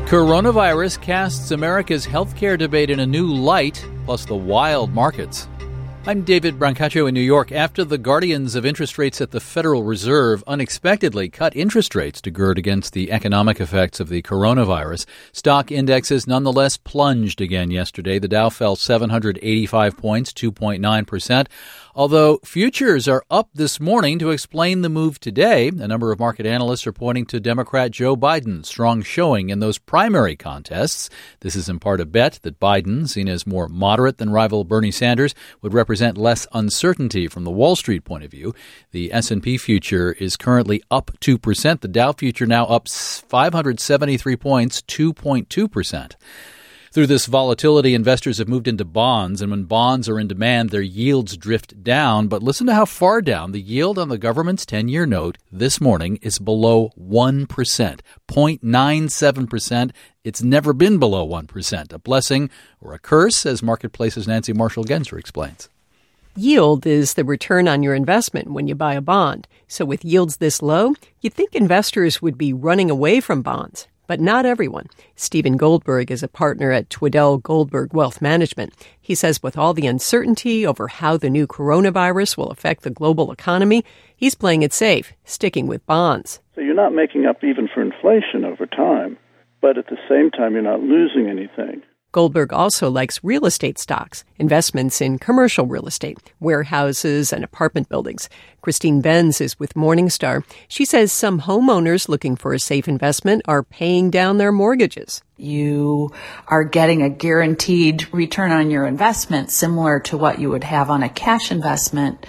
Coronavirus casts America's healthcare debate in a new light, plus the wild markets. I'm David Brancaccio in New York. After the guardians of interest rates at the Federal Reserve unexpectedly cut interest rates to gird against the economic effects of the coronavirus, stock indexes nonetheless plunged again yesterday. The Dow fell 785 points, 2.9%. Although futures are up this morning to explain the move today, a number of market analysts are pointing to Democrat Joe Biden's strong showing in those primary contests. This is in part a bet that Biden, seen as more moderate than rival Bernie Sanders, would represent less uncertainty from the Wall Street point of view. The S&P future is currently up 2%. The Dow future now up 573 points, 2.2%. Through this volatility, investors have moved into bonds, and when bonds are in demand, their yields drift down. But listen to how far down. The yield on the government's 10-year note this morning is below 1%, 0.97%. It's never been below 1%, a blessing or a curse, as Marketplace's Nancy Marshall-Genzer explains. Yield is the return on your investment when you buy a bond. So with yields this low, you'd think investors would be running away from bonds. But not everyone. Stephen Goldberg is a partner at Twiddell Goldberg Wealth Management. He says with all the uncertainty over how the new coronavirus will affect the global economy, he's playing it safe, sticking with bonds. So you're not making up even for inflation over time, but at the same time you're not losing anything. Goldberg also likes real estate stocks, investments in commercial real estate, warehouses, and apartment buildings. Christine Benz is with Morningstar. She says some homeowners looking for a safe investment are paying down their mortgages. You are getting a guaranteed return on your investment similar to what you would have on a cash investment,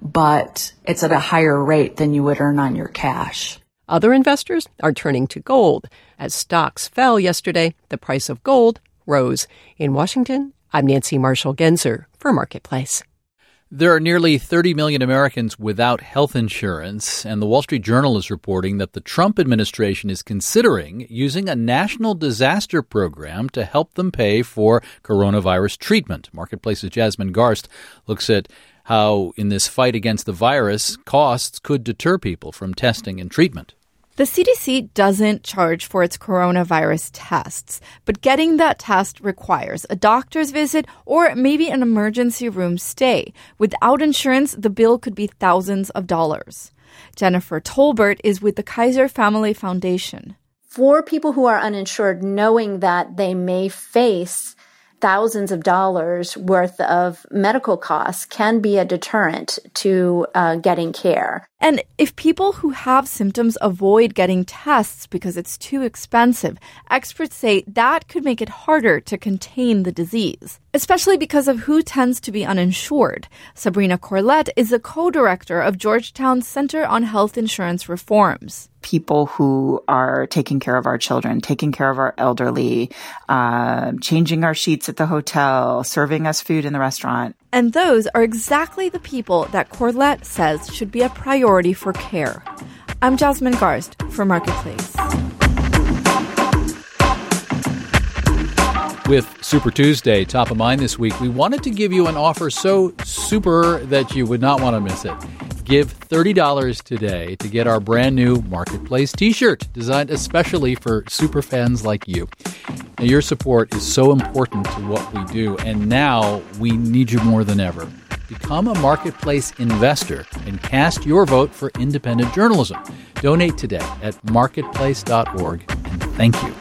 but it's at a higher rate than you would earn on your cash. Other investors are turning to gold. As stocks fell yesterday, the price of gold rose. In Washington, I'm Nancy Marshall-Genzer for Marketplace. There are nearly 30 million Americans without health insurance, and the Wall Street Journal is reporting that the Trump administration is considering using a national disaster program to help them pay for coronavirus treatment. Marketplace's Jasmine Garst looks at how, in this fight against the virus, costs could deter people from testing and treatment. The CDC doesn't charge for its coronavirus tests, but getting that test requires a doctor's visit or maybe an emergency room stay. Without insurance, the bill could be thousands of dollars. Jennifer Tolbert is with the Kaiser Family Foundation. For people who are uninsured, knowing that they may face thousands of dollars worth of medical costs can be a deterrent to getting care. And if people who have symptoms avoid getting tests because it's too expensive, experts say that could make it harder to contain the disease, especially because of who tends to be uninsured. Sabrina Corlett is the co-director of Georgetown's Center on Health Insurance Reforms. People who are taking care of our children, taking care of our elderly, changing our sheets at the hotel, serving us food in the restaurant. And those are exactly the people that Corlett says should be a priority for care. I'm Jasmine Garst for Marketplace. With Super Tuesday top of mind this week, we wanted to give you an offer so super that you would not want to miss it. Give $30 today to get our brand new Marketplace t-shirt designed especially for super fans like you. Now, your support is so important to what we do, and now we need you more than ever. Become a Marketplace investor and cast your vote for independent journalism. Donate today at marketplace.org, and thank you.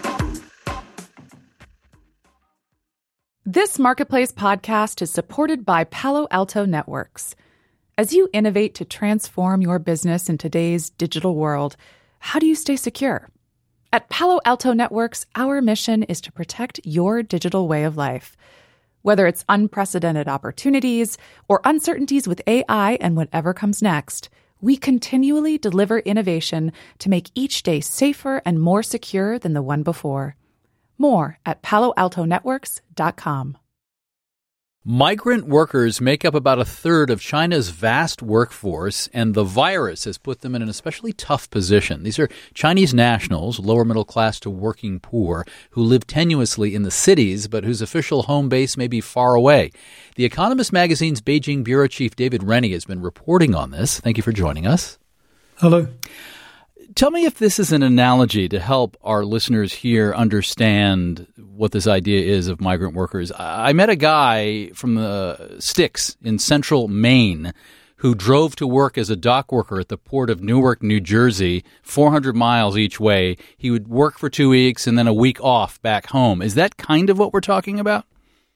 This Marketplace podcast is supported by Palo Alto Networks. As you innovate to transform your business in today's digital world, how do you stay secure? At Palo Alto Networks, our mission is to protect your digital way of life. Whether it's unprecedented opportunities or uncertainties with AI and whatever comes next, we continually deliver innovation to make each day safer and more secure than the one before. More at paloaltonetworks.com. Migrant workers make up about a third of China's vast workforce, and the virus has put them in an especially tough position. These are Chinese nationals, lower middle class to working poor, who live tenuously in the cities, but whose official home base may be far away. The Economist magazine's Beijing bureau chief David Rennie has been reporting on this. Thank you for joining us. Hello. Tell me if this is an analogy to help our listeners here understand what this idea is of migrant workers. I met a guy from the sticks in central Maine who drove to work as a dock worker at the port of Newark, New Jersey, 400 miles each way. He would work for 2 weeks and then a week off back home. Is that kind of what we're talking about?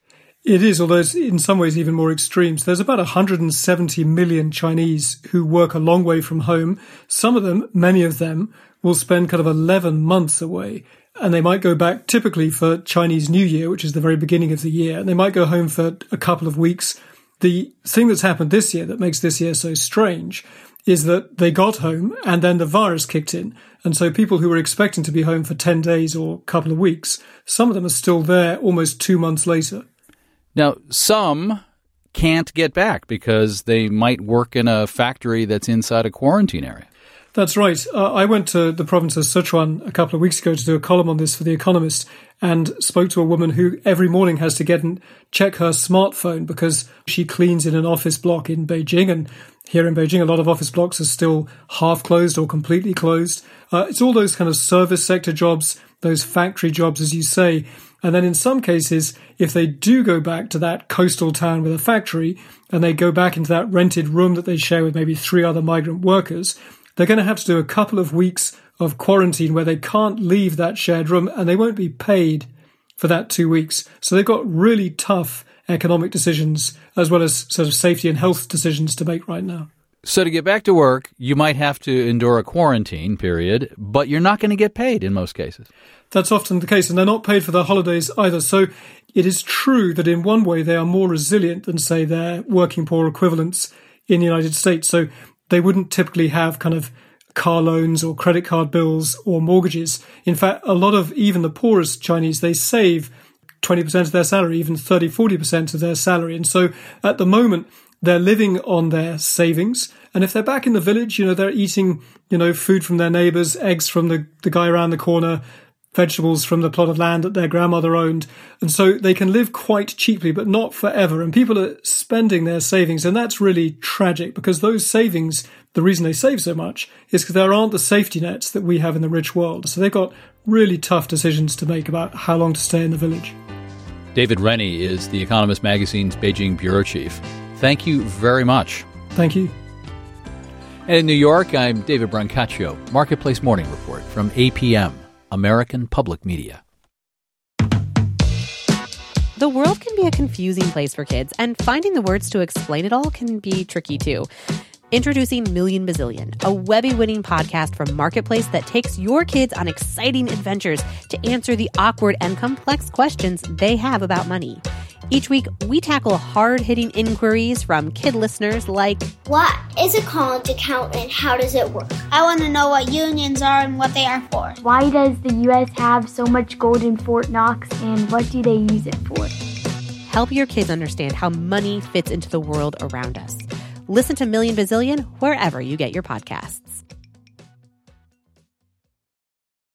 It is, although it's in some ways even more extreme. So there's about 170 million Chinese who work a long way from home. Some of them, many of them, will spend kind of 11 months away. And they might go back typically for Chinese New Year, which is the very beginning of the year. And they might go home for a couple of weeks. The thing that's happened this year that makes this year so strange is that they got home and then the virus kicked in. And so people who were expecting to be home for 10 days or a couple of weeks, some of them are still there almost 2 months later. Now, some can't get back because they might work in a factory that's inside a quarantine area. That's right. I went to the province of Sichuan a couple of weeks ago to do a column on this for The Economist and spoke to a woman who every morning has to get and check her smartphone because she cleans in an office block in Beijing. And here in Beijing, a lot of office blocks are still half closed or completely closed. It's all those kind of service sector jobs, those factory jobs, as you say. And then in some cases, if they do go back to that coastal town with a factory and they go back into that rented room that they share with maybe 3 other migrant workers, they're going to have to do a couple of weeks of quarantine where they can't leave that shared room and they won't be paid for that 2 weeks. So they've got really tough economic decisions as well as sort of safety and health decisions to make right now. So to get back to work, you might have to endure a quarantine period, but you're not going to get paid in most cases. That's often the case, and they're not paid for their holidays either. So it is true that in one way they are more resilient than, say, their working poor equivalents in the United States. So they wouldn't typically have kind of car loans or credit card bills or mortgages. In fact, a lot of even the poorest Chinese, they save 20% of their salary, even 30, 40% of their salary. And so at the moment, they're living on their savings. And if they're back in the village, they're eating, food from their neighbors, eggs from the guy around the corner, vegetables from the plot of land that their grandmother owned. And so they can live quite cheaply, but not forever. And people are spending their savings. And that's really tragic because those savings, the reason they save so much is because there aren't the safety nets that we have in the rich world. So they've got really tough decisions to make about how long to stay in the village. David Rennie is The Economist magazine's Beijing bureau chief. Thank you very much. Thank you. And in New York, I'm David Brancaccio, Marketplace Morning Report from APM, American Public Media. The world can be a confusing place for kids, and finding the words to explain it all can be tricky too. Introducing Million Bazillion, a Webby-winning podcast from Marketplace that takes your kids on exciting adventures to answer the awkward and complex questions they have about money. Each week, we tackle hard-hitting inquiries from kid listeners like, what is a college account and how does it work? I want to know what unions are and what they are for. Why does the U.S. have so much gold in Fort Knox and what do they use it for? Help your kids understand how money fits into the world around us. Listen to Million Bazillion wherever you get your podcasts.